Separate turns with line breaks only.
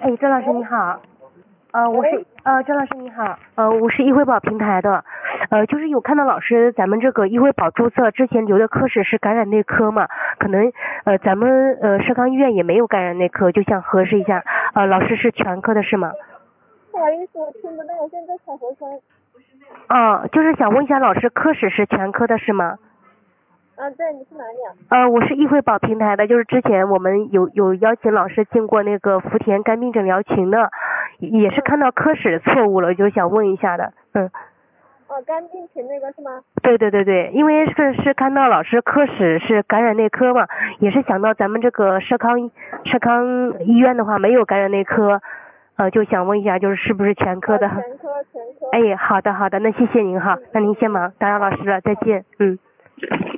哎，郑老师你好，郑老师你好，我是医惠宝平台的，就是有看到老师咱们这个医惠宝注册之前留的科室是感染内科嘛，可能咱们社康医院也没有感染内科，就想核实一下，老师是全科的是吗？
不好意思，我听不到，我现在小核酸。
就是想问一下老师科室是全科的是吗？
对，你是哪里啊？
我是医惠宝平台的，就是之前我们有邀请老师进过那个福田肝病诊疗群的，也是看到科室错误了，就想问一下的，
肝病群那个是吗？
对，因为是看到老师科室是感染内科嘛，也是想到咱们这个社康医院的话没有感染内科，就想问一下就是不是全科的？
全科。
哎，好的，那谢谢您哈，那您先忙，打扰老师了，再见，